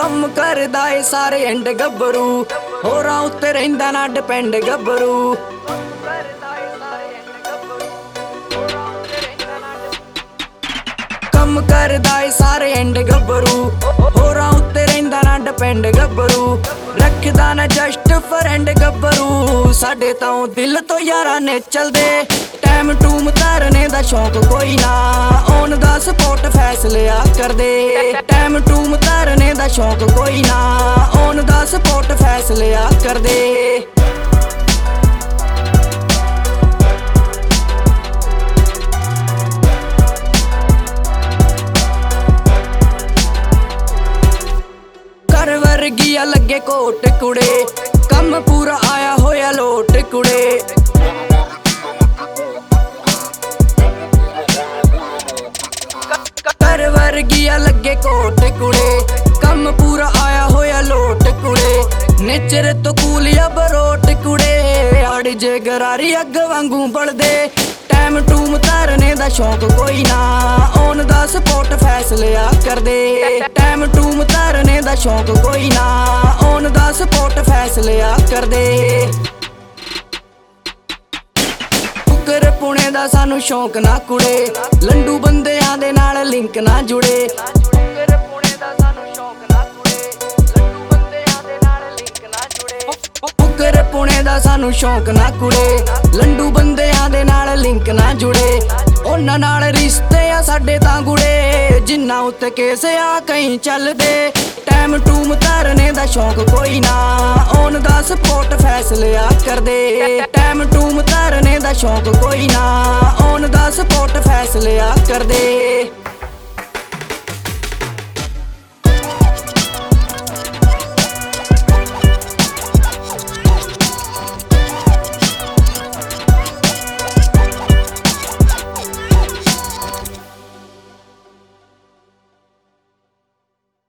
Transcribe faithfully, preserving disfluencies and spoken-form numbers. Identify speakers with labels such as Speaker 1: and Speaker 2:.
Speaker 1: ਕੰਮ ਕਰਦਾ ਏ ਸਾਰੇ ਐਂਡ ਗੱਭਰੂ ਹੋਰਾਂ ਉੱਤੇ ਰਹਿੰਦਾ ਨਾ ਡਿਪੈਂਡ ਗੱਭਰੂ। ਕੰਮ ਕਰਦਾ ਏ ਸਾਰੇ ਐਂਡ ਗੱਭਰੂ ਹੋਰਾਂ ਉੱਤੇ ਰਹਿੰਦਾ ਨਾ ਡਿਪੈਂਡ ਗੱਭਰੂ। ਰੱਖਦਾ ਨਾ ਜਸਟ ਫਰੈਂਡ ਗੱਭਰੂ ਸਾਡੇ ਤਾਂ ਦਿਲ ਤੋਂ ਯਾਰਾਂ ਨੇ ਚਲਦੇ। ਟਾਈਮ ਟੂਮ ਧਰਨੇ ਦਾ ਸ਼ੌਂਕ ਕੋਈ ਨਾ ਔਨ ਦਾ ਸਪੋਰਟ ਫੈਸਲਿਆ ਕਰਦੇ। ਟਾਈਮ ਟੂਮ ਧਰਨੇ ਦਾ ਸ਼ੌਂਕ ਕੋਈ ਨਾ ਔਨ ਦਾ ਸਪੋਰਟ ਫੈਸਲਿਆ ਕਰਦੇ। ਘਰ ਵਰਗੀਆ ਲੱਗੇ ਕੋਟ ਕੁੜੇ ਕੰਮ ਪੂਰਾ ਆਇਆ ਹੋਇਆ ਲੋਟ ਕੁੜੇ। ਘਰ ਵਰਗੀਆ ਲੱਗੇ ਕੋਟ ਕੁੜੇ ਕੰਮ ਪੂਰਾ ਆਇਆ ਹੋਇਆ ਲੋਟ ਕੁੜੇ। ਨੇਚਰ ਤੋਂ ਕੂਲਿਆ ਬਰੋਟ ਕੁੜੇ ਅੜ ਜੇ ਗਰਾਰੀ ਅੱਗ ਵਾਂਗੂ ਬਲਦੇ। ਟਾਈਮ ਟੂਮ ਧਰਨੇ ਦਾ ਸ਼ੌਂਕ ਕੋਈ ਨਾ ਔਨ ਦਾ ਸਪੋਰਟ ਫੈਸਲਿਆ ਕਰਦੇ। ਟਾਈਮ ਟੂਮ ਧਰਨੇ ਦਾ ਸ਼ੌਂਕ ਕੋਈ ਨਾ ਔਨ ਦਾ ਸਪੋਰਟ ਫੈਸਲਿਆ ਕਰਦੇ। ਫੁਕਰ ਪੁਣੇ ਦਾ ਸਾਨੂੰ ਸ਼ੌਂਕ ਨਾ ਕੁੜੇ ਲੰਡੂ ਬੰਦਿਆਂ ਦੇ ਨਾਲ ਲਿੰਕ ਨਾ ਜੁੜੇ। ਫੁਕਰ ਪੁਣੇ ਦਾ ਸਾਨੂੰ ਸ਼ੌਂਕ ਨਾ ਕੁੜੇ ਲੰਡੂ ਬੰਦਿਆਂ ਦੇ ਨਾਲ ਲਿੰਕ ਨਾ ਜੁੜੇ। ਫੁਕਰ ਪੁਣੇ ਦਾ ਸਾਨੂੰ ਸ਼ੌਂਕ ਨਾ ਕੁੜੇ ਲੰਡੂ ਬੰਦਿਆਂ ਦੇ ਨਾਲ ਲਿੰਕ ਨਾ ਜੁੜੇ। ਉਹਨਾਂ ਨਾਲ ਰਿਸ਼ਤੇ ਆ ਸਾਡੇ ਤਾਂ ਗੁੜੇ ਜਿੰਨਾ ਉੱਤੇ ਕੇਸ ਆ ਕਈ ਚੱਲਦੇ। ਟਾਈਮ ਟੂਮ ਧਰਨੇ ਦਾ ਸ਼ੌਂਕ ਕੋਈ ਨਾ ਔਨ ਦਾ ਸਪੋਰਟ ਫੈਸਲਿਆ ਕਰਦੇ। ਟਾਈਮ ਟੂਮ ਧਰਨੇ ਦਾ ਸ਼ੌਂਕ ਕੋਈ ਨਾ ਔਨ ਦਾ ਸਪੋਰਟ ਫੈਸਲਿਆ ਕਰਦੇ।